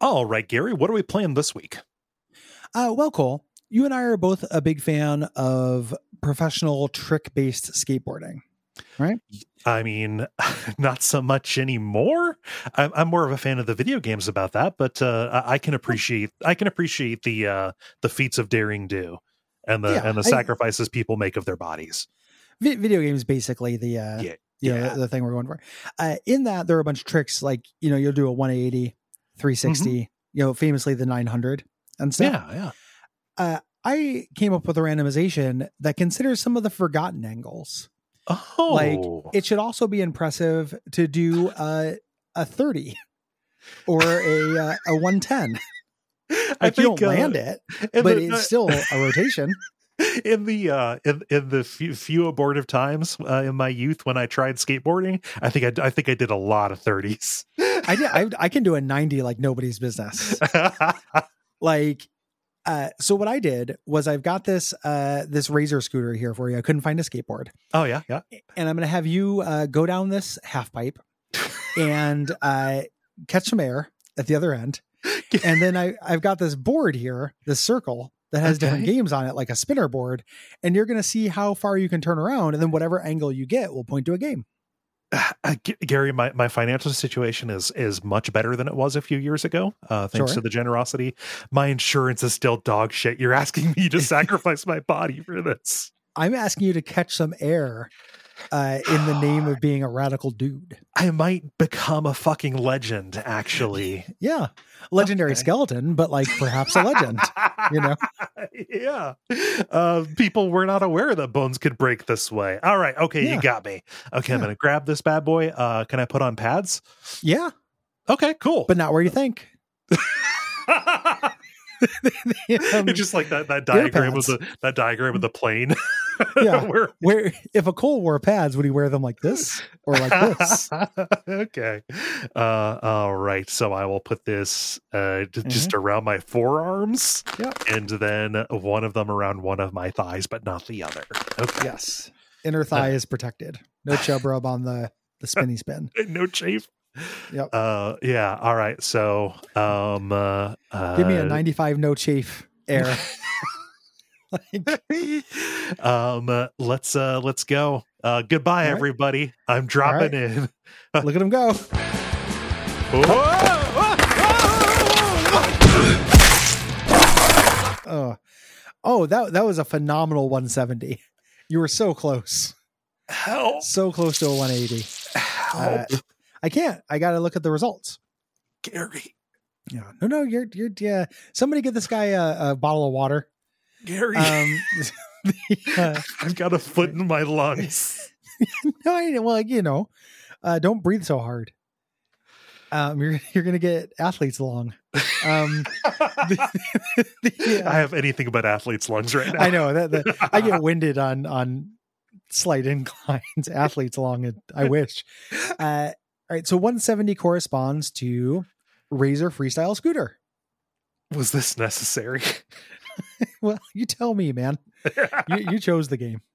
All right, Gary, what are we playing this week? Well, Cole, you and I are both a big fan of professional trick-based skateboarding, right? I mean, not so much anymore. I'm more of a fan of the video games about that, but I can appreciate the feats of daring do and the sacrifices people make of their bodies. Video games, basically the thing we're going for. In that, there are a bunch of tricks like you'll do a 180, 360, famously the 900 and stuff. Yeah. I came up with a randomization that considers some of the forgotten angles. Oh, like it should also be impressive to do a 30 or a 110. Like you don't land it, but it's still a rotation. In the few abortive times in my youth when I tried skateboarding, I think I did a lot of 30s. I can do a 90 like nobody's business. So what I did was I've got this Razor scooter here for you. I couldn't find a skateboard. Oh yeah. And I'm going to have you go down this half pipe and catch some air at the other end. And then I've got this board here, this circle that has different games on it, like a spinner board. And you're going to see how far you can turn around. And then whatever angle you get will point to a game. Gary, my financial situation is much better than it was a few years ago, thanks to the generosity. My insurance is still dog shit. You're asking me to sacrifice my body for this. I'm asking you to catch some air in the name of being a radical dude. I might become a fucking legend, actually. Yeah. Legendary skeleton, but like perhaps a legend, Yeah. People were not aware that bones could break this way. All right. Okay. You got me. Okay. I'm going to grab this bad boy. Can I put on pads? Yeah. Okay, cool. But not where you think. It's just like that diagram of the plane. Yeah. where if a Cole wore pads, would he wear them like this or like this? Okay. All right. So I will put this just around my forearms. Yep. And then one of them around one of my thighs, but not the other. Okay. Yes. Inner thigh is protected. No chub rub on the spinny spin. No chafe. Yep. Yeah. All right. So give me a 95 no chafe air. Let's go. Goodbye, everybody. I'm dropping in. Look at him go. That was a phenomenal 170. You were so close. Help. So close to a 180. Help. I can't. I got to look at the results. Gary. Yeah. No, you're somebody get this guy a bottle of water. Gary. I've got a foot in my lungs. No, don't breathe so hard. You're going to get athlete's lung. I have anything but athlete's lungs right now. I know that I get winded on slight inclines, athlete's lung. I wish. All right. So 170 corresponds to Razor Freestyle Scooter. Was this necessary? Well, you tell me, man. You chose the game.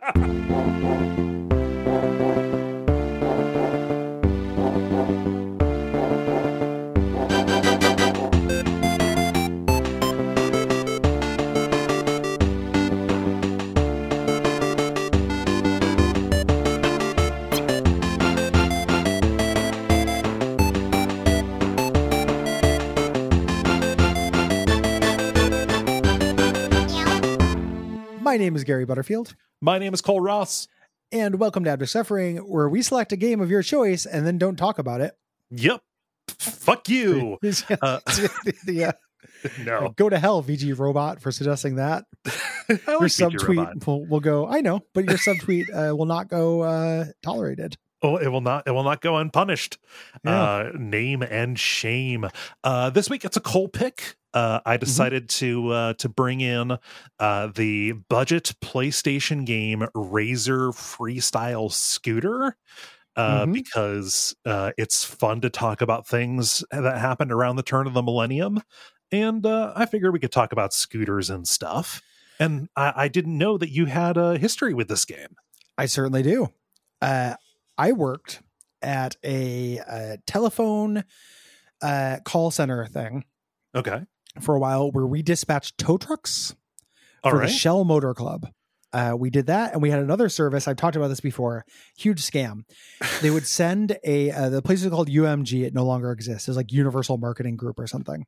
My name is Gary Butterfield. My name is Cole Ross. And welcome to Abject Suffering, where we select a game of your choice and then don't talk about it. Yep. Fuck you. No. Go to hell, VG Robot, for suggesting that. Your subtweet will go, I know, but your subtweet will not go tolerated. Oh, it will not go unpunished. Yeah. Name and shame. This week it's a Cole pick. I decided to bring in the budget PlayStation game Razor Freestyle Scooter because it's fun to talk about things that happened around the turn of the millennium, and I figured we could talk about scooters and stuff. And I didn't know that you had a history with this game. I certainly do. I worked at a telephone call center thing Okay. for a while where we dispatched tow trucks All for right. the Shell Motor Club. We did that, and we had another service. I've talked about this before. Huge scam. They would send the place is called UMG. It no longer exists. It's like Universal Marketing Group or something.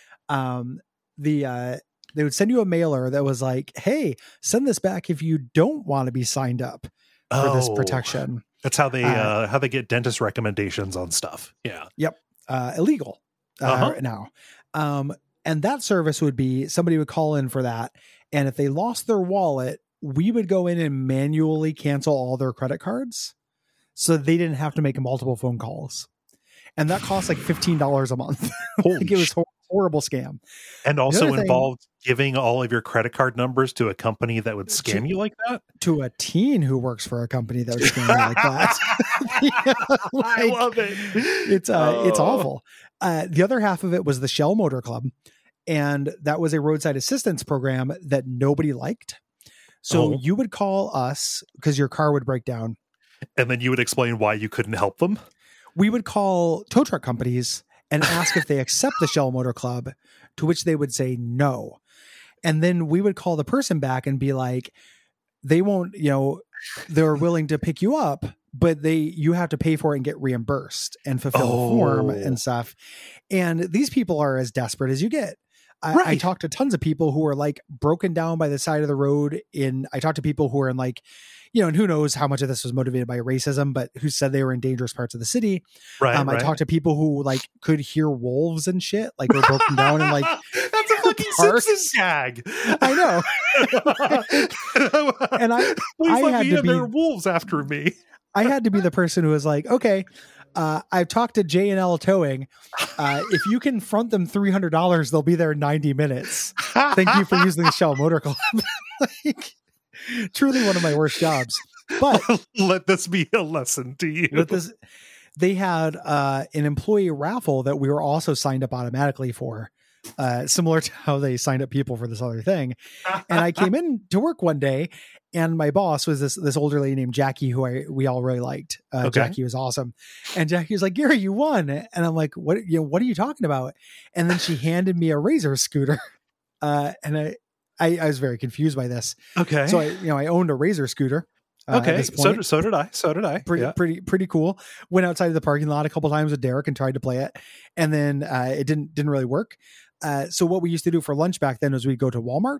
They would send you a mailer that was like, "Hey, send this back if you don't want to be signed up for this protection." That's how they get dentist recommendations on stuff. Yeah. Yep. Illegal now. And that service would be somebody would call in for that, and if they lost their wallet, we would go in and manually cancel all their credit cards so they didn't have to make multiple phone calls. And that cost like $15 a month. Like it was a horrible scam. And also involved giving all of your credit card numbers to a company that would scam you like that? To a teen who works for a company that would scam you like that. I love it. It's awful. The other half of it was the Shell Motor Club. And that was a roadside assistance program that nobody liked. So you would call us because your car would break down. And then you would explain why you couldn't help them? We would call tow truck companies and ask if they accept the Shell Motor Club, to which they would say no. And then we would call the person back and be like, they won't, they're willing to pick you up, but you have to pay for it and get reimbursed and fulfill a form and stuff. And these people are as desperate as you get. I talked to tons of people who are like broken down by the side of the road. I talked to people who are in like, and who knows how much of this was motivated by racism, but who said they were in dangerous parts of the city. Right. I talked to people who like could hear wolves and shit, like were broken down and like that's a fucking Simpsons gag. I know. And I had to be there are wolves after me. I had to be the person who was like, okay, I've talked to J&L Towing. If you can front them $300, they'll be there in 90 minutes. Thank you for using the Shell Motor Club. Like, truly one of my worst jobs. But let this be a lesson to you. They had an employee raffle that we were also signed up automatically for, similar to how they signed up people for this other thing. And I came in to work one day, and my boss was this older lady named Jackie, who we all really liked. Jackie was awesome. And Jackie was like, "Gary, you won." And I'm like, "What? What are you talking about?" And then she handed me a Razor scooter. And I was very confused by this. Okay. So I owned a Razor scooter. Okay. So did I. Pretty cool. Went outside of the parking lot a couple times with Derek and tried to play it. And then it didn't really work. So what we used to do for lunch back then was we'd go to Walmart.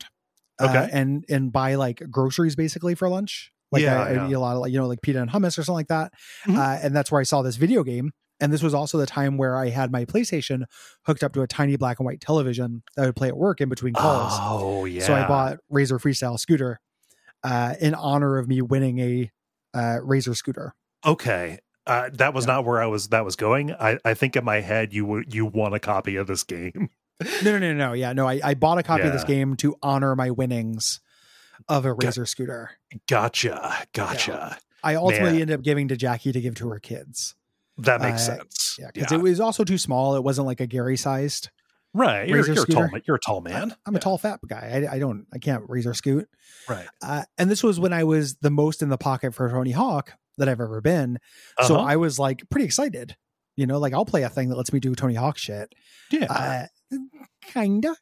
And buy like groceries basically for lunch. Like I eat a lot of like pita and hummus or something like that. Mm-hmm. And that's where I saw this video game. And this was also the time where I had my PlayStation hooked up to a tiny black and white television that I would play at work in between calls. Oh yeah. So I bought Razor Freestyle scooter in honor of me winning a Razor scooter. Okay. That was not where that was going. I think in my head you won a copy of this game. No. Yeah, no. I bought a copy of this game to honor my winnings of a Razor scooter. Gotcha. Yeah. I ultimately ended up giving to Jackie to give to her kids. That makes sense. Yeah, because it was also too small. It wasn't like a Gary sized. Right. You're a tall man. I'm a tall fat guy. I can't Razor scoot. Right. And this was when I was the most in the pocket for Tony Hawk that I've ever been. So I was like pretty excited. Like I'll play a thing that lets me do Tony Hawk shit. Yeah. Kinda.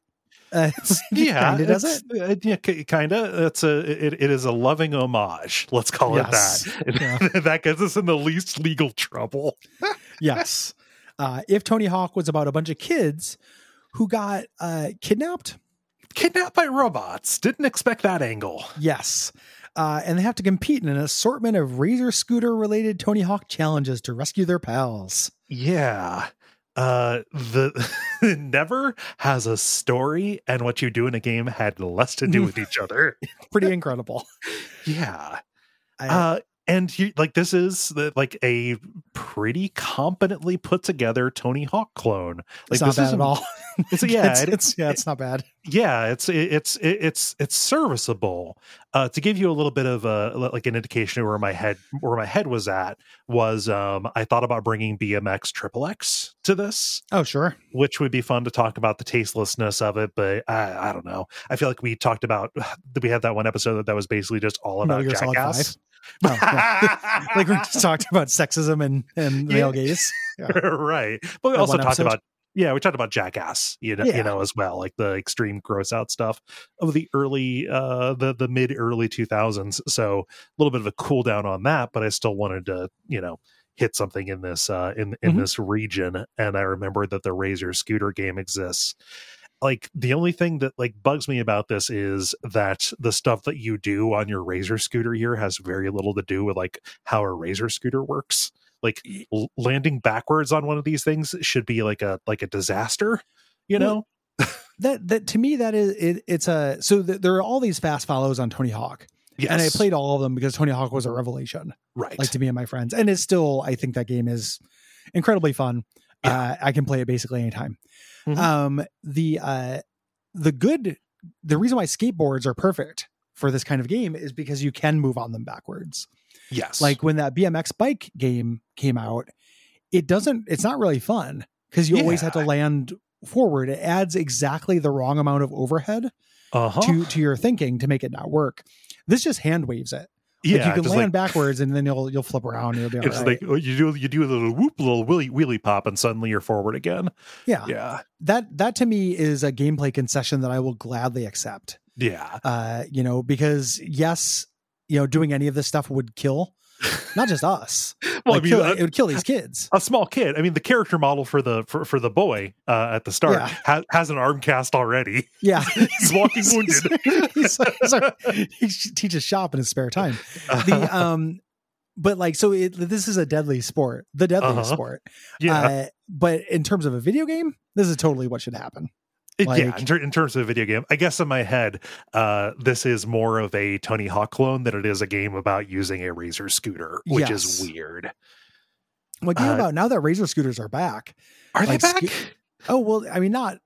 Kinda does it? Kinda. It is a loving homage. Let's call it that. Yeah. That gets us in the least legal trouble. Yes. If Tony Hawk was about a bunch of kids who got kidnapped by robots, didn't expect that angle. Yes. And they have to compete in an assortment of Razor scooter related Tony Hawk challenges to rescue their pals. Yeah. The Never has a story, and what you do in a game had less to do with each other. Pretty incredible. Yeah. And this is like a pretty competently put together Tony Hawk clone. Like, it's not bad at all. It's not bad. Yeah, it's serviceable. To give you a little bit of an indication of where my head was at was I thought about bringing BMX XXX to this. Oh, sure. Which would be fun to talk about the tastelessness of it, but I don't know. I feel like we had that one episode that was basically just all about Jackass. Oh, yeah. Like we just talked about sexism and male gaze. Yeah. Right. But we also talked about Yeah, we talked about Jackass, you know, as well, like the extreme gross out stuff of the early, the mid early 2000s. So a little bit of a cool down on that, but I still wanted to, you know, hit something in this, in this region. And I remember that the Razor scooter game exists. Like the only thing that like bugs me about this is that the stuff that you do on your Razor scooter here has very little to do with like how a Razor scooter works. Like landing backwards on one of these things should be like a disaster, you know. That to me that is it's a there are all these fast follows on Tony Hawk. Yes. And I played all of them because Tony Hawk was a revelation, right? Like to me and my friends, and it's still, I think that game is incredibly fun. Yeah. I can play it basically anytime. Mm-hmm. The reason why skateboards are perfect for this kind of game is because you can move on them backwards. Yes. Like when that BMX bike game came out, it's not really fun because you always have to land forward. It adds exactly the wrong amount of overhead to your thinking to make it not work. This just hand waves it. Yeah, like you can land backwards and then you'll flip around. And you'll be it's right. Like you do a little whoop, little wheelie pop, and suddenly you're forward again. Yeah, yeah. That to me is a gameplay concession that I will gladly accept. Yeah, you know, because yes, you know, doing any of this stuff would kill not just us. Well, like, I mean, it would kill these kids. A small kid. I mean, the character model for the boy at the start has an arm cast already. Yeah, he's walking wounded. He teaches shop in his spare time. But like, so this is a deadly sport, the deadliest sport. Yeah. But in terms of a video game, this is totally what should happen. Like, yeah, in terms of a video game, I guess in my head, this is more of a Tony Hawk clone than it is a game about using a Razor scooter, which is weird. What game about now that Razor scooters are back? Are they back? Oh, well, I mean, not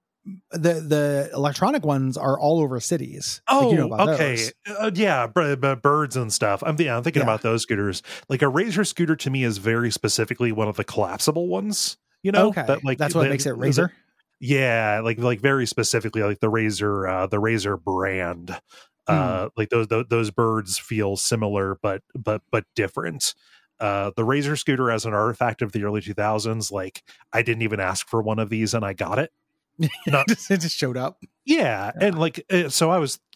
the electronic ones are all over cities. Oh, like, you know about okay. Yeah, birds and stuff. I'm thinking about those scooters. Like a Razor scooter to me is very specifically one of the collapsible ones. You know, that's what makes it Razor. Yeah, like very specifically, like the Razor brand. Like those birds feel similar, but different. The Razor scooter as an artifact of the early 2000s, like I didn't even ask for one of these and I got it. It just showed up. Yeah, and like so I was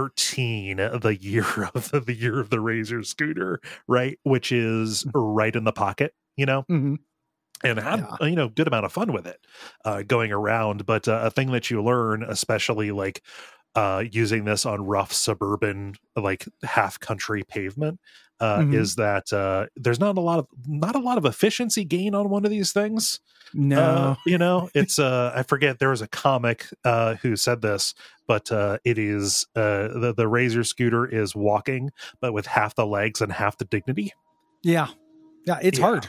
13 the year of the Razor scooter, right, which is right in the pocket, you know. Mm-hmm. And had you know, good amount of fun with it going around. But a thing that you learn, especially like using this on rough suburban, like half country pavement, is that there's not a lot of efficiency gain on one of these things. No, you know, it's I forget, there was a comic who said this, but it is the Razor scooter is walking, but with half the legs and half the dignity. Yeah, it's hard.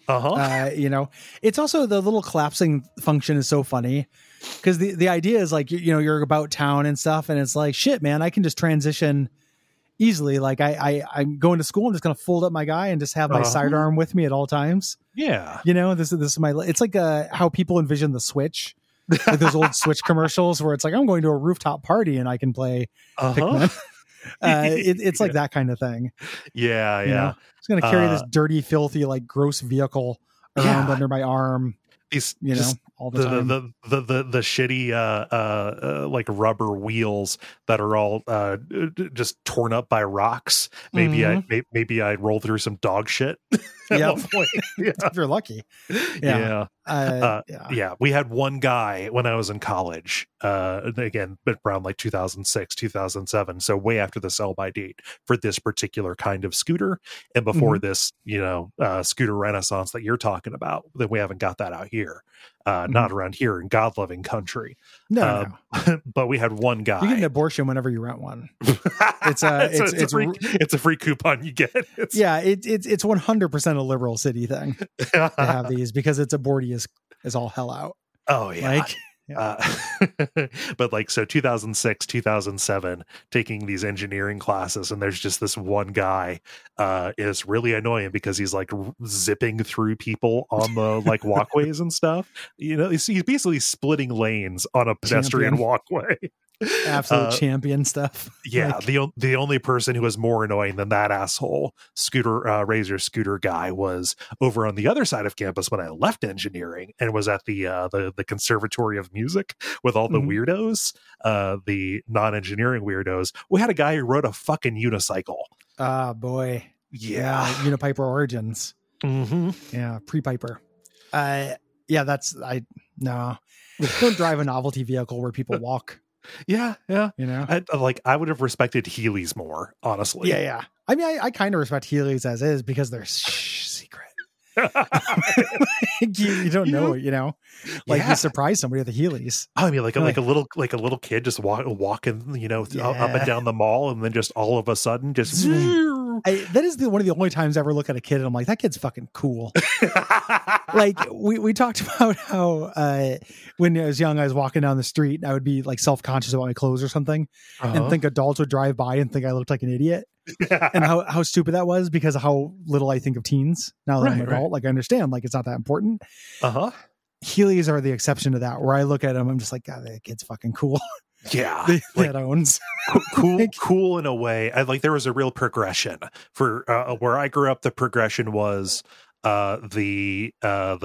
You know, it's also the little collapsing function is so funny because the idea is like, you know, you're about town and stuff, and it's like, shit, man, I can just transition easily. Like I'm going to school, I'm just gonna fold up my guy and just have my sidearm with me at all times. Yeah, you know, this is my. It's like how people envision the Switch, like those old Switch commercials where it's like, I'm going to a rooftop party and I can play Pikmin. It's like that kind of thing. Yeah, you know? It's going to carry this dirty, filthy, like gross vehicle around under my arm. These, you know, all the time. The shitty like rubber wheels that are all just torn up by rocks. Maybe I'd roll through some dog shit. Yeah, if you're lucky. Yeah. We had one guy when I was in college, again, but around like 2006, 2007. So way after the sell by date for this particular kind of scooter. And before this, you know, scooter renaissance that you're talking about, that we haven't got that out here. Not around here in God loving country. No. But we had one guy. You get an abortion whenever you rent one. It's a free coupon you get. It's 100% a liberal city thing to have these because it's aborty as all hell out. Oh yeah. Like, but like, so 2006, 2007, taking these engineering classes, and there's just this one guy is really annoying because he's like zipping through people on the like walkways and stuff. You know, he's basically splitting lanes on a pedestrian walkway. Absolute champion stuff. Yeah, the only person who was more annoying than that asshole Razor scooter guy was over on the other side of campus when I left engineering and was at the Conservatory of Music with all the weirdos, the non-engineering weirdos. We had a guy who rode a fucking unicycle. Ah, boy. Yeah. Unipiper origins. Yeah, pre-Piper. No. Don't drive a novelty vehicle where people walk. Yeah. You know, I would have respected Heelys more, honestly. Yeah. I mean, I kind of respect Heelys as is because they're secret. you don't know, you know, like you surprise somebody with the Heelys. I mean, like a little kid just walking, you know, up and down the mall, and then just all of a sudden, just that is one of the only times I ever look at a kid and I'm like, that kid's fucking cool. Like we talked about how when I was young, I was walking down the street and I would be like self-conscious about my clothes or something, and think adults would drive by and think I looked like an idiot. And how stupid that was because of how little I think of teens now that I'm an adult. Like I understand, like it's not that important. Heelys are the exception to that, where I look at them, I'm just like, God, that kid's fucking cool. Yeah, that owns cool in a way. There was a real progression for where I grew up. The progression was the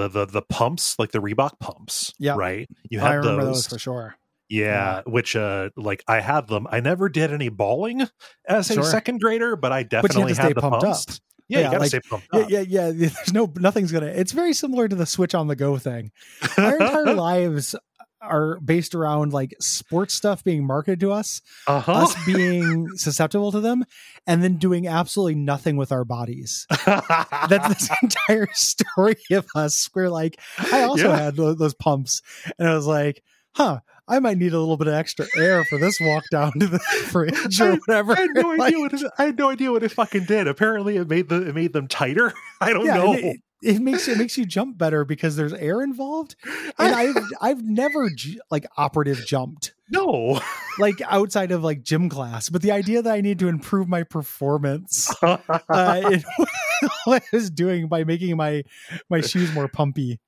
pumps, like the Reebok pumps. Yeah, right. You had I remember those for sure. Yeah, which I had them. I never did any bowling as a second grader, but I definitely had the pumped pumps. Up. Yeah, you gotta stay pumped up. Yeah. There's nothing's gonna. It's very similar to the switch on the go thing. Our entire lives are based around like sports stuff being marketed to us, us being susceptible to them, and then doing absolutely nothing with our bodies. That's this entire story of us. We're like, I also had those pumps, and I was like, I might need a little bit of extra air for this walk down to the fridge or whatever. I had no idea what it fucking did. Apparently, it made them tighter. I don't know. It makes you jump better because there's air involved. And I've never operative jumped. No, like outside of like gym class. But the idea that I need to improve my performance, in what I was doing by making my shoes more pumpy.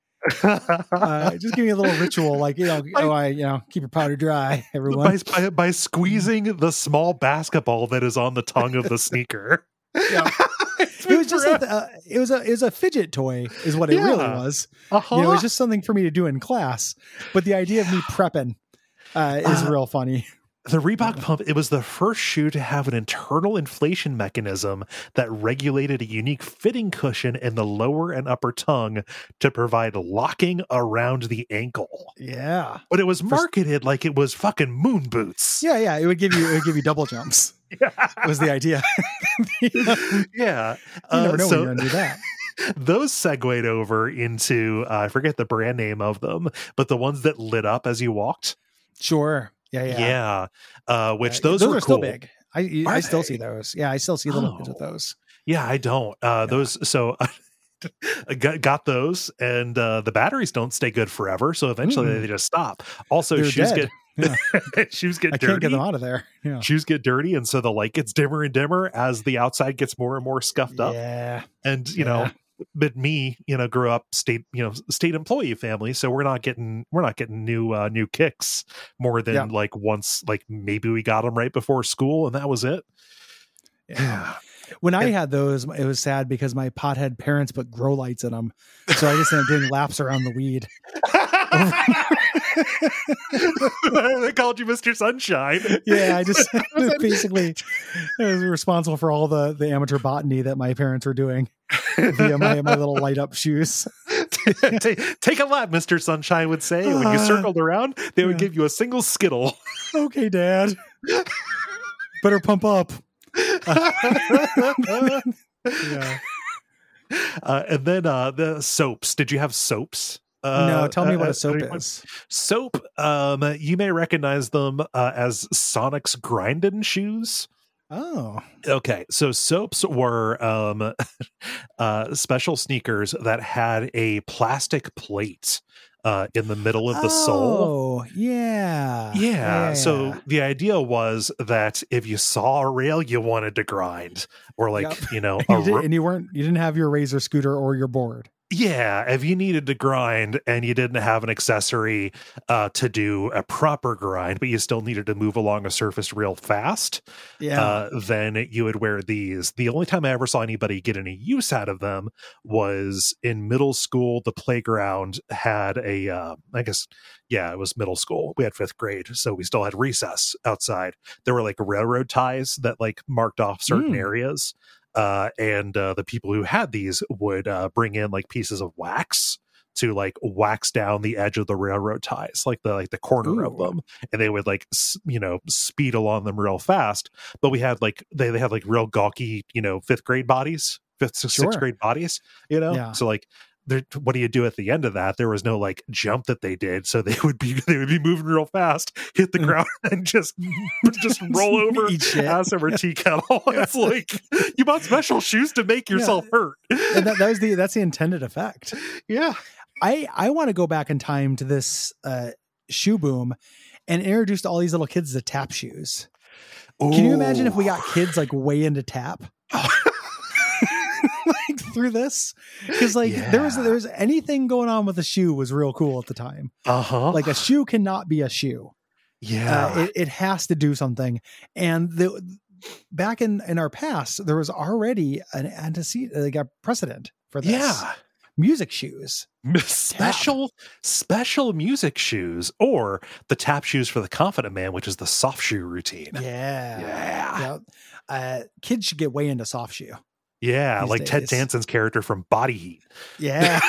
Just give me a little ritual, like keep your powder dry, everyone. By squeezing the small basketball that is on the tongue of the sneaker. Yeah. It was just it was a fidget toy, is what it really was. You know, it was just something for me to do in class. But the idea of me prepping is real funny. The Reebok pump, it was the first shoe to have an internal inflation mechanism that regulated a unique fitting cushion in the lower and upper tongue to provide locking around the ankle. Yeah. But it was marketed like it was fucking moon boots. Yeah. It would give you double jumps. Yeah. Was the idea. Yeah. You never know when you're going to do that. Those segued over into, I forget the brand name of them, but the ones that lit up as you walked. Sure. Yeah. Which those were are cool. Still big. I still see those. Yeah, I still see little kids with those. Yeah, I don't. Those. So got those, and the batteries don't stay good forever. So eventually they just stop. Also, they're shoes dead. shoes get dirty. I can't get them out of there. Yeah. Shoes get dirty, and so the light gets dimmer and dimmer as the outside gets more and more scuffed up. Yeah, and you know. But me, grew up state employee family, so we're not getting new kicks more than like once, like maybe we got them right before school, and that was it. Yeah. When I had those, it was sad because my pothead parents put grow lights in them, so I just ended up doing laps around the weed. They called you Mr. Sunshine. Yeah, I just basically I was responsible for all the amateur botany that my parents were doing via my little light up shoes. Take a lap, Mr. Sunshine would say. When you circled around, they would give you a single Skittle. Okay, Dad. Better pump up. Yeah. And then the soaps. Did you have soaps? No, tell me what a soap is. Soap, you may recognize them as Sonic's Grindin' shoes. Oh. Okay, so soaps were special sneakers that had a plastic plate in the middle of the sole. Oh, yeah. Yeah. So the idea was that if you saw a rail you wanted to grind, or like, and you didn't have your Razor scooter or your board. Yeah, if you needed to grind and you didn't have an accessory to do a proper grind, but you still needed to move along a surface real fast, then you would wear these. The only time I ever saw anybody get any use out of them was in middle school. The playground had it was middle school. We had 5th grade, so we still had recess outside. There were like railroad ties that like marked off certain areas. And the people who had these would bring in like pieces of wax to like wax down the edge of the railroad ties, like the corner of them, and they would like speed along them real fast. But we had like they had like real gawky 5th grade bodies, 6th grade bodies, so like. What do you do at the end of that? There was no like jump that they did, so they would be moving real fast, hit the ground, and just roll over ass over tea kettle. It's like you bought special shoes to make yourself hurt, and that's the intended effect. Yeah, I want to go back in time to this shoe boom and introduce all these little kids to tap shoes. Ooh. Can you imagine if we got kids like way into tap? Like through this, because like there was anything going on with a shoe was real cool at the time. Like a shoe cannot be a shoe. It has to do something. And back in our past, there was already an antecedent, like a precedent for this. Music shoes, special music shoes, or the tap shoes for the confident man, which is the soft shoe routine. Kids should get way into soft shoe. Yeah, like days. Ted Danson's character from Body Heat. Yeah.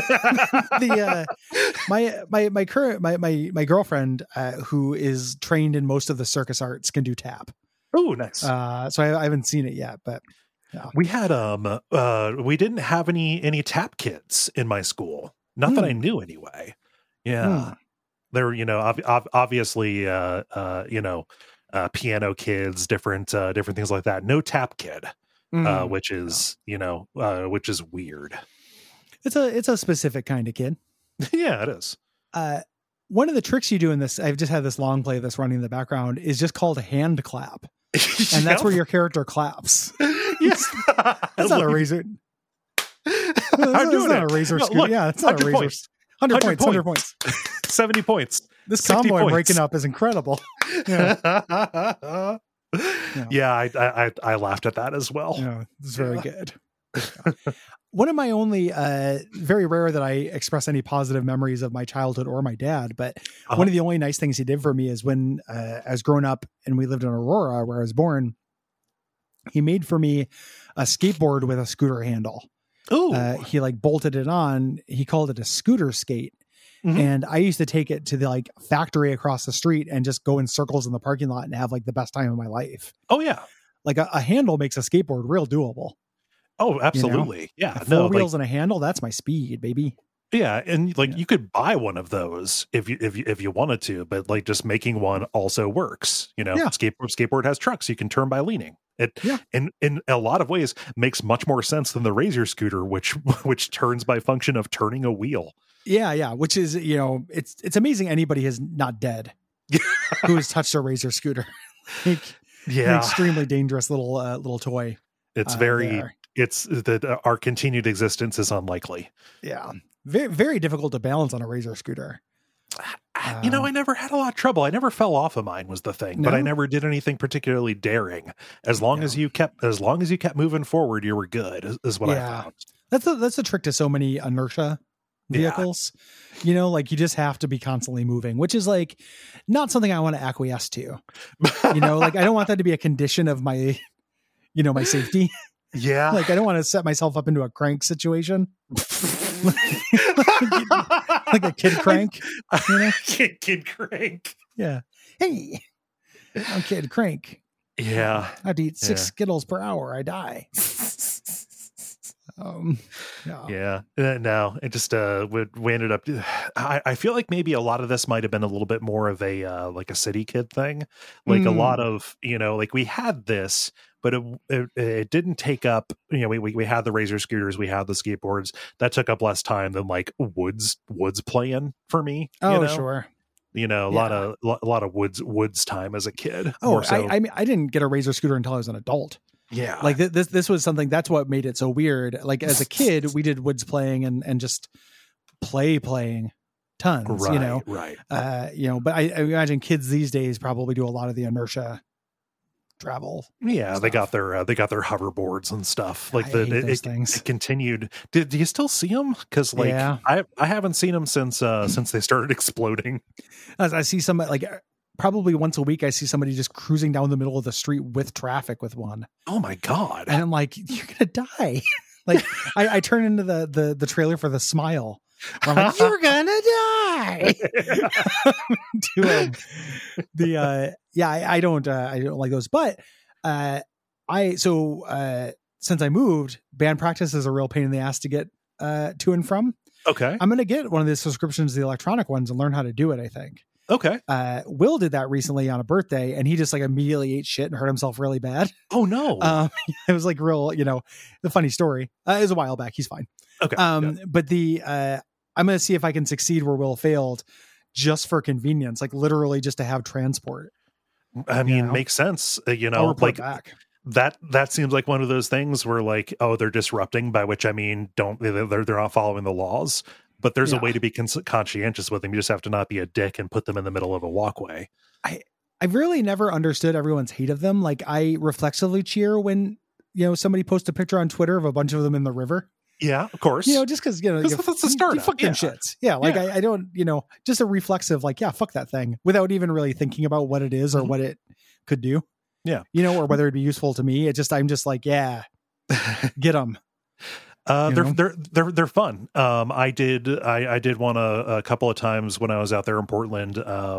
My girlfriend who is trained in most of the circus arts can do tap. Oh, nice. So I haven't seen it yet, but yeah. We had we didn't have any tap kids in my school. Not that I knew anyway. Yeah. There were, obviously piano kids, different things like that. No tap kid. Which is weird. It's a specific kind of kid. Yeah, it is. One of the tricks you do in this, I've just had this long play that's running in the background, is just called a hand clap. And that's where your character claps. Yes. That's not a razor. That's not a razor scooter. Yeah, it's not a razor. Points. 100 points. 70 points. This combo I'm breaking up is incredible. Yeah. I laughed at that as well. Yeah, it's very good. One of my only very rare that I express any positive memories of my childhood or my dad, but one of the only nice things he did for me is when I was growing up and we lived in Aurora where I was born, he made for me a skateboard with a scooter handle. He like bolted it on. He called it a scooter skate. And I used to take it to the like factory across the street and just go in circles in the parking lot and have like the best time of my life. Oh yeah. Like a handle makes a skateboard real doable. Oh, absolutely. Yeah. Four wheels and a handle. That's my speed, baby. Yeah. And you could buy one of those if you wanted to, but like just making one also works, skateboard has trucks. You can turn by leaning. It in a lot of ways makes much more sense than the Razor scooter, which turns by function of turning a wheel. Yeah. Which is, it's amazing anybody is not dead who has touched a Razor scooter. An extremely dangerous little toy. It's our continued existence is unlikely. Yeah. Very, very difficult to balance on a Razor scooter. I never had a lot of trouble. I never fell off of mine was the thing, but I never did anything particularly daring. As long as you kept moving forward, you were good is what I found. That's a trick to so many inertia vehicles. Like you just have to be constantly moving, which is like not something I want to acquiesce to. Like I don't want that to be a condition of my my safety. Yeah. Like I don't want to set myself up into a crank situation. Like a kid crank. Kid crank. Yeah. Hey, I'm Kid Crank. Yeah. I have to eat 6 Skittles per hour. I die. No, it just we ended up. I feel like maybe a lot of this might have been a little bit more of a like a city kid thing, like a lot of like we had this, but it didn't take up. We had the Razor scooters, we had the skateboards that took up less time than like woods playing for me. Oh, sure. A lot of woods time as a kid. Oh, so. I didn't get a Razor scooter until I was an adult. Yeah. Like this was something, that's what made it so weird. Like as a kid, we did woods playing and just playing tons, right, you know, right. But I imagine kids these days probably do a lot of the inertia travel. Yeah, stuff. they got their hoverboards and stuff. Like I hate those things. it continued. Do you still see them? Because like Yeah. I haven't seen them since they started exploding. As I see somebody, like probably once a week, I see somebody just cruising down the middle of the street with traffic with one. Oh my god! And I'm like, you're gonna die. Like I turn into the trailer for The Smile. I'm like, you're gonna die. I don't like those, but since I moved, band practice is a real pain in the ass to get to and from. Okay, I'm gonna get one of the subscriptions to the electronic ones and learn how to do it, I think. Okay. Will did that recently on a birthday, and he just like immediately ate shit and hurt himself really bad. Oh no! It was like real, the funny story. It was a while back. He's fine. Okay. But I'm going to see if I can succeed where Will failed, just for convenience, like literally just to have transport. I mean, makes sense. I'll report like back. That seems like one of those things where like, oh, they're disrupting, by which I mean, they're not following the laws. But there's a way to be conscientious with them. You just have to not be a dick and put them in the middle of a walkway. I've really never understood everyone's hate of them. Like I reflexively cheer when, somebody posts a picture on Twitter of a bunch of them in the river. Yeah, of course. Just because, that's the start. Fuck them shits. Yeah. Like I don't, just a reflexive, like, yeah, fuck that thing without even really thinking about what it is or what it could do. Yeah. Or whether it'd be useful to me. I'm just like, yeah, get them. They're fun. I did one a couple of times when I was out there in Portland.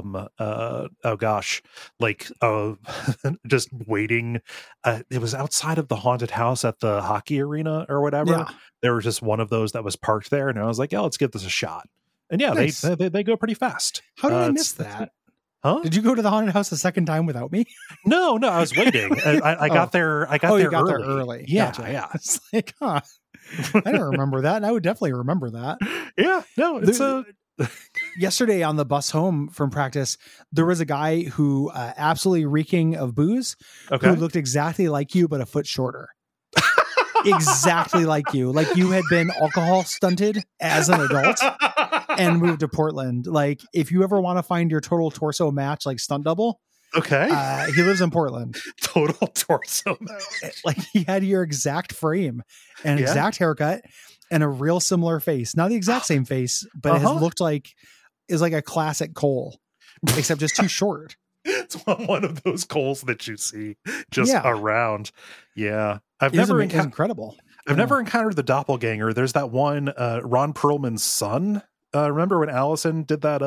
Just waiting. It was outside of the haunted house at the hockey arena or whatever. Yeah. There was just one of those that was parked there, and I was like, "Oh, let's give this a shot." And yeah, nice. they go pretty fast. How did I miss that? Huh? Did you go to the haunted house a second time without me? No, I was waiting. I got there. I got there early. Yeah, gotcha. Yeah. It's like, huh. I don't remember that, and I would definitely remember that. Yeah, no, it's yesterday on the bus home from practice, there was a guy who absolutely reeking of booze, who looked exactly like you, but a foot shorter. Exactly like you. Like you had been alcohol stunted as an adult and moved to Portland. Like if you ever want to find your total torso match, like stunt double. Okay. He lives in Portland. Total torso. Like he had your exact frame and exact haircut and a real similar face. Not the exact same face, but it has looked like is like a classic Cole, except just too short. It's one of those Coles that you see just around. Yeah. I've never incredible. I've never encountered the doppelganger. There's that one Ron Perlman's son. Remember when Allison did that?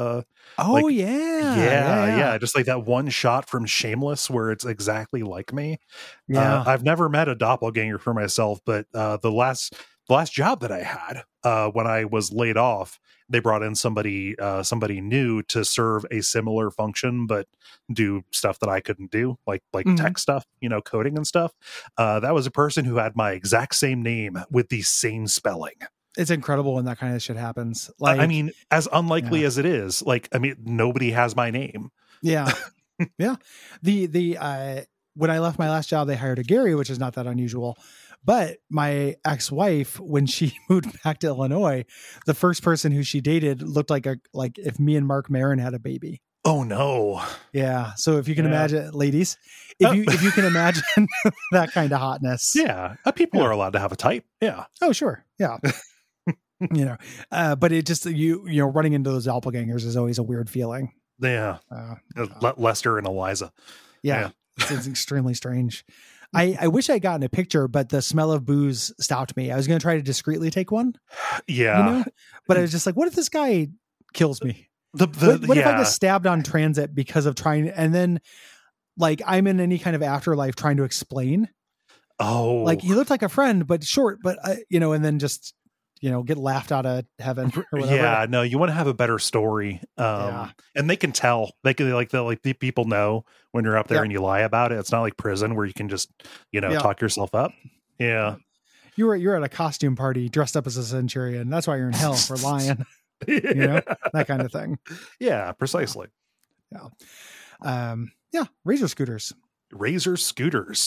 Just like that one shot from Shameless where it's exactly like me. Yeah, I've never met a doppelganger for myself, but the last job that I had when I was laid off, they brought in somebody new to serve a similar function, but do stuff that I couldn't do, like tech stuff, coding and stuff. That was a person who had my exact same name with the same spelling. It's incredible when that kind of shit happens. Like, I mean, as unlikely as it is, nobody has my name. Yeah. Yeah. When I left my last job, they hired a Gary, which is not that unusual. But my ex-wife, when she moved back to Illinois, the first person who she dated looked like if me and Mark Maron had a baby. Oh no. Yeah. So if you can imagine, ladies, if you can imagine that kind of hotness. Yeah. People are allowed to have a type. Yeah. Oh, sure. Yeah. But it just, running into those doppelgangers is always a weird feeling. Yeah. Lester and Eliza. Yeah. It's extremely strange. I wish I gotten a picture, but the smell of booze stopped me. I was going to try to discreetly take one. Yeah. But I was just like, what if this guy kills me? What if I get stabbed on transit because of trying, and then like I'm in any kind of afterlife trying to explain. Oh, like he looked like a friend, but short, but and then just, get laughed out of heaven or whatever. Yeah, no, you want to have a better story. And they can tell. They can the people know when you're up there and you lie about it. It's not like prison where you can just, talk yourself up. Yeah. You're at a costume party dressed up as a centurion. That's why you're in hell for lying. That kind of thing. Yeah, precisely. Yeah. Razor scooters. Razor scooters.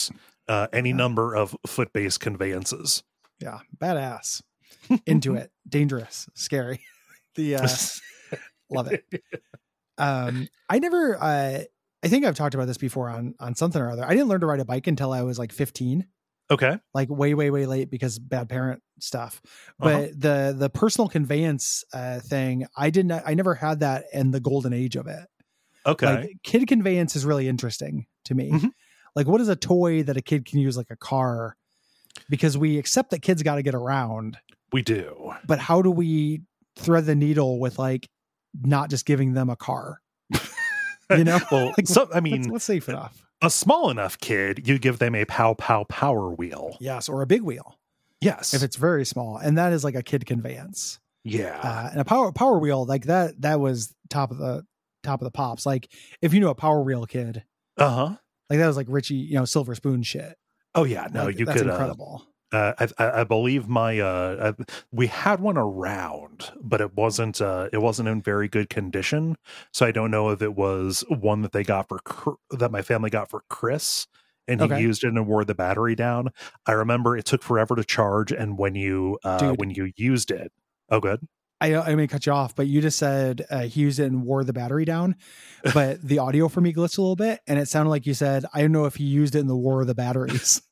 any number of foot-based conveyances. Yeah, badass. Into it, dangerous, scary. Love it. I never. I think I've talked about this before on something or other. I didn't learn to ride a bike until I was like 15. Okay, like way late because bad parent stuff. But the personal conveyance thing, I never had that in the golden age of it. Okay, like kid conveyance is really interesting to me. Mm-hmm. Like, what is a toy that a kid can use like a car? Because we accept that kids got to get around. We do, but how do we thread the needle with like not just giving them a car? You know, well, like, so I mean, what's safe enough? A small enough kid, you give them a power wheel. Yes, or a big wheel. Yes, if it's very small, and that is like a kid conveyance. Yeah, and a power wheel like that was top of the pops. Like if you knew a Power Wheel kid, like that was like Richie, Silver Spoon shit. Oh yeah, no, like, you that's could incredible. I believe we had one around, but it wasn't in very good condition. So I don't know if it was one that they got that my family got for Chris, and he used it and wore the battery down. I remember it took forever to charge, and when you used it, oh good. I may cut you off, but you just said he used it and wore the battery down, but the audio for me glitched a little bit, and it sounded like you said, I don't know if he used it in the wore the batteries.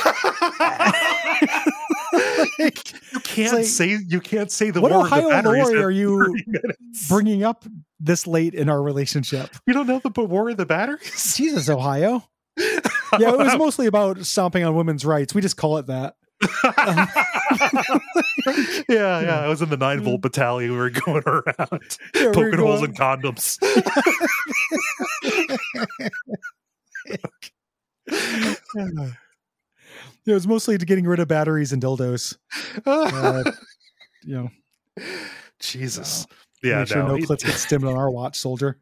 You can't say the what war Ohio of the batteries. Lore are you bringing up this late in our relationship? You don't know the war of the batteries? Jesus, Ohio. Yeah, it was mostly about stomping on women's rights. We just call it that. Yeah. I was in the 9-volt battalion. We were going around poking holes in condoms. It was mostly to getting rid of batteries and dildos. Jesus. Make sure no clips get stimmed on our watch, soldier.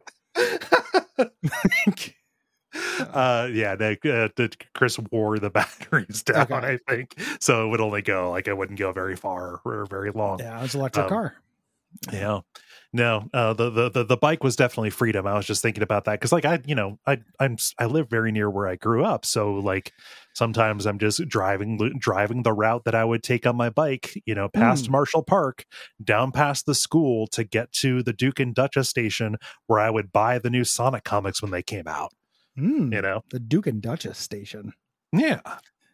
Chris wore the batteries down, I think. So it would only go, it wouldn't go very far or very long. Yeah, it was an electric car. Yeah. No, the bike was definitely freedom. I was just thinking about that because, I live very near where I grew up, so sometimes I'm just driving the route that I would take on my bike, past Marshall Park, down past the school to get to the Duke and Duchess station where I would buy the new Sonic comics when they came out. The Duke and Duchess station. Yeah.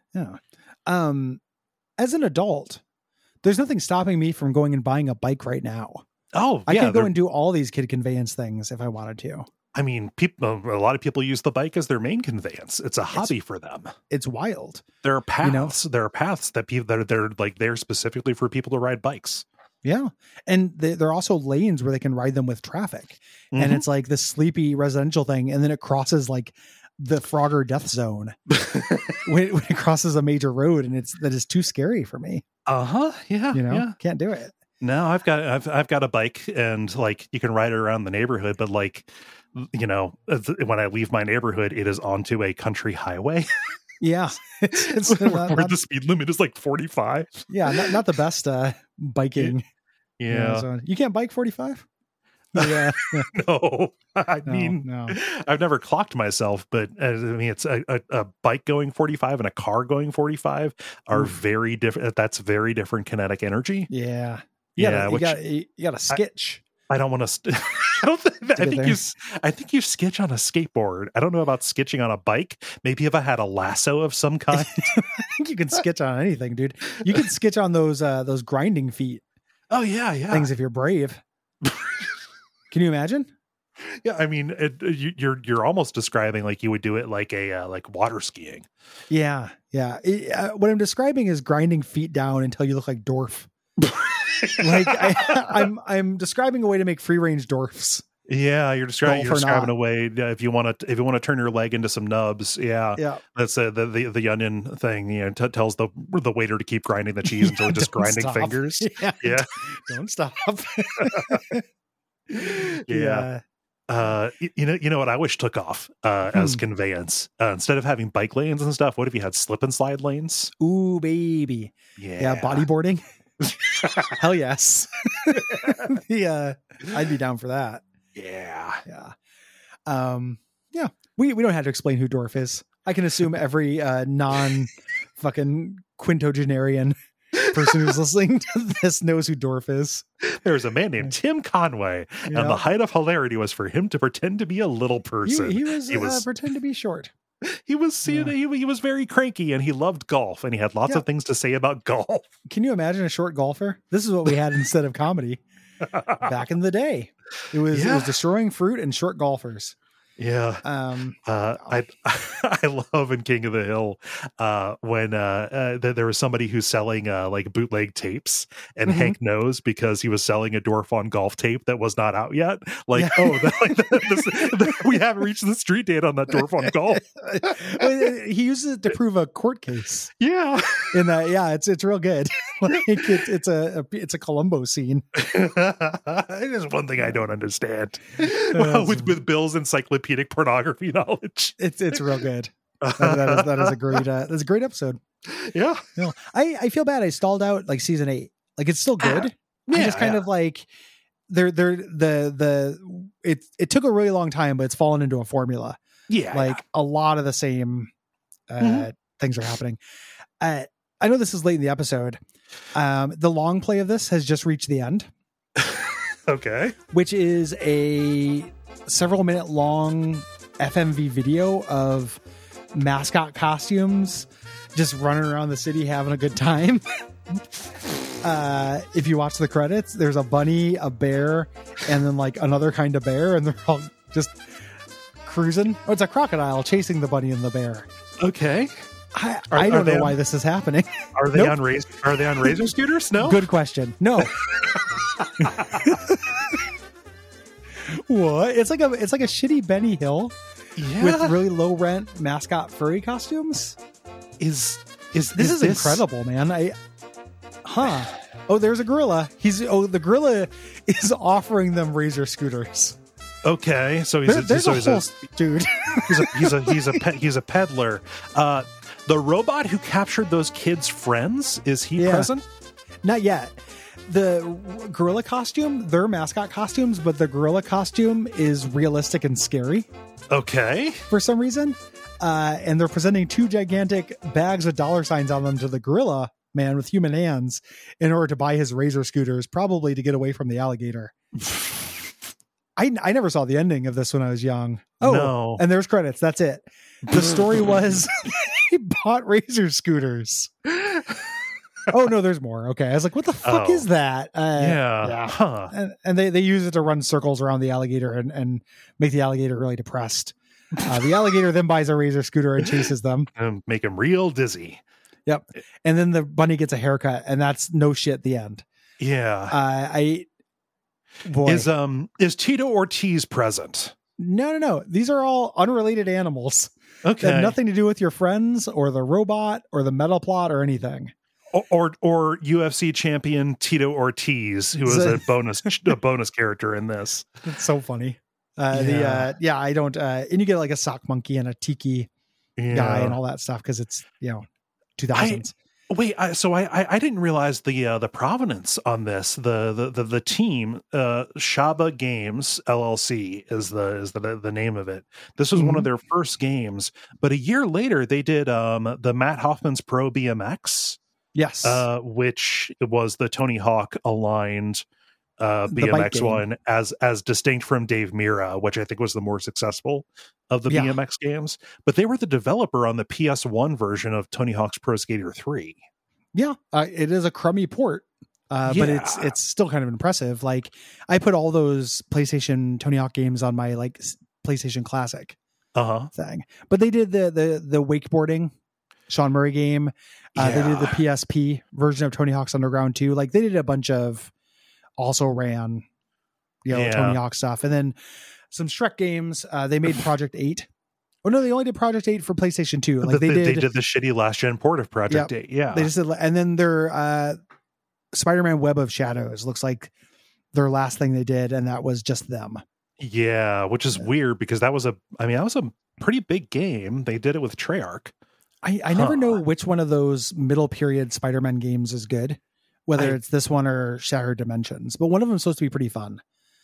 As an adult, there's nothing stopping me from going and buying a bike right now. Oh, I could go and do all these kid conveyance things if I wanted to. I mean, a lot of people use the bike as their main conveyance. It's a hobby for them. It's wild. There are paths. There are paths that they're there specifically for people to ride bikes. Yeah, and there are also lanes where they can ride them with traffic, and it's like this sleepy residential thing, and then it crosses like the Frogger death zone when it crosses a major road, and that is too scary for me. Yeah, can't do it. No, I've got a bike, and you can ride it around the neighborhood, but when I leave my neighborhood, it is onto a country highway. Yeah, it's where the speed limit is 45. Yeah, not the best biking. Yeah, you can't bike 45. Yeah, no. No. I've never clocked myself, but it's a bike going 45 and a car going 45 are very different. That's very different kinetic energy. Yeah. You got to sketch. I don't want to. I think you sketch on a skateboard. I don't know about sketching on a bike. Maybe if I had a lasso of some kind. I think you can sketch on anything, dude. You can sketch on those grinding feet. Oh yeah. Things if you're brave. Can you imagine? Yeah, I mean, you're almost describing like you would do it like water skiing. Yeah. What I'm describing is grinding feet down until you look like Dorf. I'm describing a way to make free range dwarfs. Yeah, you're describing a way if you want to turn your leg into some nubs. Yeah. That's the onion thing. Tells the waiter to keep grinding the cheese until just grinding stop. Fingers. Yeah. Don't stop. Yeah. You know what I wish took off as conveyance instead of having bike lanes and stuff. What if you had slip and slide lanes? Ooh, baby. Yeah. Bodyboarding. Hell yes. I'd be down for that. Yeah. We don't have to explain who Dorf is. I can assume every non fucking quintogenarian person who's listening to this knows who Dorf is. There's a man named Tim Conway, and the height of hilarity was for him to pretend to be a little person. He was pretend to be short. He was he was very cranky, and he loved golf, and he had lots of things to say about golf. Can you imagine a short golfer? This is what we had instead of comedy back in the day. It was destroying fruit and short golfers. Yeah. I love in King of the Hill when there was somebody who's selling like bootleg tapes, and Hank knows because he was selling a Dorf on golf tape that was not out yet. Like, we haven't reached the street date on that Dorf on golf. He uses it to prove a court case. Yeah. And it's real good. Like it's a Columbo scene. There's one thing I don't understand with Bill's encyclopedic pornography knowledge. It's real good. That is a great that's a great episode. Yeah. I feel bad I stalled out like season 8. Like it's still good. I just kind of like it took a really long time, but it's fallen into a formula. Yeah. Like a lot of the same things are happening. I know this is late in the episode. The long play of this has just reached the end. Okay. Which is a several minute long FMV video of mascot costumes just running around the city having a good time. If you watch the credits, there's a bunny, a bear, and then like another kind of bear, and they're all just cruising. Oh, it's a crocodile chasing the bunny and the bear. Okay. I don't know why this is happening. Are they on razor scooters? No. Good question. No. What? It's like a shitty Benny Hill with really low rent mascot furry costumes. This is incredible, man. Oh, there's a gorilla. The gorilla is offering them razor scooters. Okay, so he's a peddler. The robot who captured those kids' friends, is he present? Not yet. The gorilla costume, they're mascot costumes, but the gorilla costume is realistic and scary. Okay. For some reason. And they're presenting 2 gigantic bags with dollar signs on them to the gorilla man with human hands in order to buy his razor scooters, probably to get away from the alligator. I never saw the ending of this when I was young. Oh, no. And there's credits. That's it. The story was he bought razor scooters. Oh, no, there's more. Okay. I was like, what the fuck is that? Yeah. Huh. And they use it to run circles around the alligator and make the alligator really depressed. The alligator then buys a razor scooter and chases them. And make him real dizzy. Yep. And then the bunny gets a haircut, and that's no shit at the end. Yeah. Is Tito Ortiz present? No. These are all unrelated animals. Okay. That have nothing to do with your friends or the robot or the metal plot or anything. Or UFC champion Tito Ortiz, who is a bonus character in this. It's so funny. I don't. And you get like a sock monkey and a tiki guy and all that stuff because it's 2000s. I didn't realize the provenance on this. The team Shaba Games LLC is the name of it. This was one of their first games, but a year later they did the Matt Hoffman's Pro BMX. Yes, which was the Tony Hawk aligned BMX one, as distinct from Dave Mirra, which I think was the more successful of the BMX games. But they were the developer on the PS1 version of Tony Hawk's Pro Skater 3. Yeah, it is a crummy port, but it's still kind of impressive. Like I put all those PlayStation Tony Hawk games on my like PlayStation Classic thing, but they did the wakeboarding Sean Murray game. They did the PSP version of Tony Hawk's Underground 2. Like they did a bunch of also ran, Tony Hawk stuff. And then some Shrek games. They made Project 8. Oh no, they only did Project 8 for PlayStation 2. Like they did the shitty last gen port of Project 8. Yeah. They just did, and then their Spider-Man Web of Shadows looks like their last thing they did, and that was just them. Yeah, which is weird because that was a pretty big game. They did it with Treyarch. I never know which one of those middle period Spider-Man games is good, whether it's this one or Shattered Dimensions, but one of them is supposed to be pretty fun.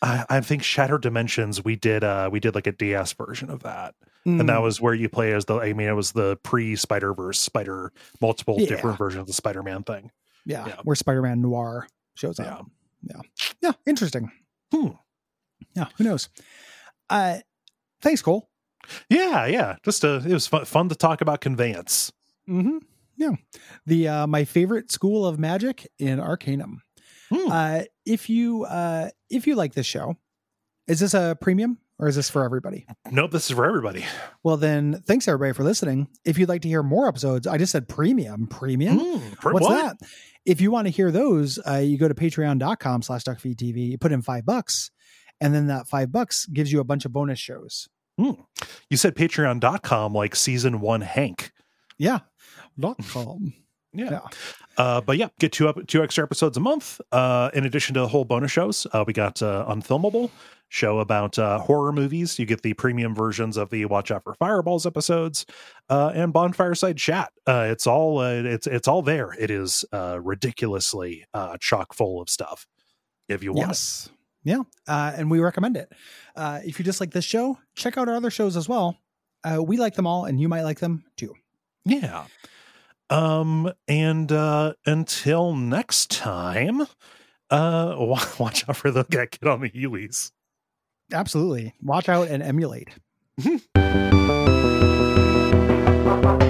I think Shattered Dimensions, we did like a DS version of that. And that was where you play as it was the pre-Spider-Verse, multiple different versions of the Spider-Man thing. Yeah. Where Spider-Man Noir shows up. Yeah. Interesting. Yeah. Who knows? Thanks, Cole. Yeah. Just it was fun to talk about conveyance. Mm-hmm. Yeah. My favorite school of magic in Arcanum. If you like this show, is this a premium or is this for everybody? Nope, this is for everybody. Well, then thanks everybody for listening. If you'd like to hear more episodes, I just said premium. What's that? If you want to hear those, you go to patreon.com/duckfeedtv, you put in $5, and then that $5 gives you a bunch of bonus shows. You said patreon.com like season 1 Hank. Yeah. .com. Yeah. But yeah, get two extra episodes a month. In addition to the whole bonus shows, we got Unfilmable, show about horror movies. You get the premium versions of the Watch Out for Fireballs episodes, and Bonfireside Chat. It's all there. It is ridiculously chock full of stuff if you want it. Yeah. And we recommend it. If you just like this show, check out our other shows as well. We like them all, and you might like them too. Yeah. And until next time, watch out for the kid on the Heelys. Absolutely. Watch out and emulate.